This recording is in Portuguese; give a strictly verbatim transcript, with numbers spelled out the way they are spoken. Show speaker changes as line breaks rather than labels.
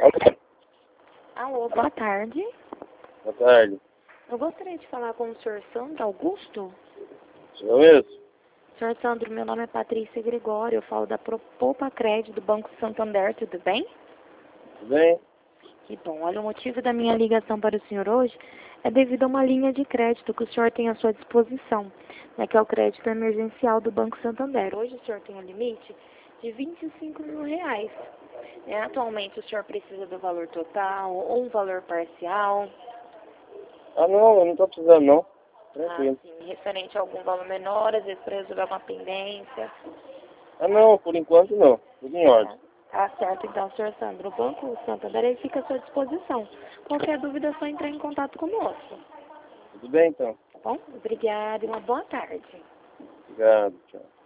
Alô?
Alô, boa tarde.
Boa tarde.
Eu gostaria de falar com o senhor Sandro Augusto.
Sou eu mesmo?
senhor Sandro, meu nome é Patrícia Gregório, eu falo da Pro- Poupa Crédito do Banco Santander, tudo bem?
Tudo bem?
Que bom. Olha, o motivo da minha ligação para o senhor hoje é devido a uma linha de crédito que o senhor tem à sua disposição, né, que é o crédito emergencial do Banco Santander. Hoje o senhor tem um limite de vinte e cinco mil reais. Né? Atualmente o senhor precisa do valor total ou um valor parcial?
Ah, não, eu não tô precisando, não.
Ah,
Tranquilo.
sim, referente a algum valor menor, às vezes para resolver uma pendência.
Ah, não, por enquanto não. Tudo em ordem.
Tá certo, então, senhor Sandro. O Banco Santander ele fica à sua disposição. Qualquer dúvida é só entrar em contato conosco.
Tudo bem, então?
Tá bom? Obrigada e uma boa tarde.
Obrigado, tchau.